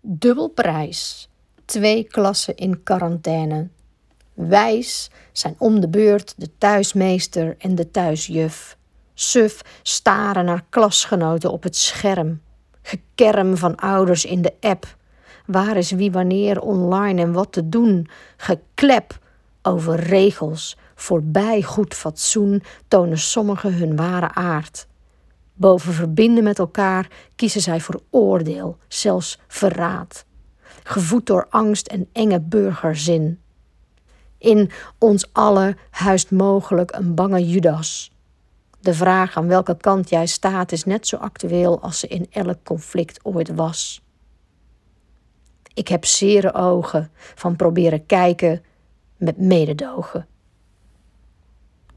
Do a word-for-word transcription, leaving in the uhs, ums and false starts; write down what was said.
Dubbelprijs. Twee klassen in quarantaine. Wijs zijn om de beurt de thuismeester en de thuisjuf. Suf staren naar klasgenoten op het scherm. Gekerm van ouders in de app. Waar is wie wanneer online en wat te doen? Geklep over regels. Voorbij goed fatsoen tonen sommigen hun ware aard. Boven verbinden met elkaar kiezen zij voor oordeel, zelfs verraad. Gevoed door angst en enge burgerzin. In ons allen huist mogelijk een bange Judas. De vraag aan welke kant jij staat is net zo actueel als ze in elk conflict ooit was. Ik heb zere ogen van proberen kijken met mededogen.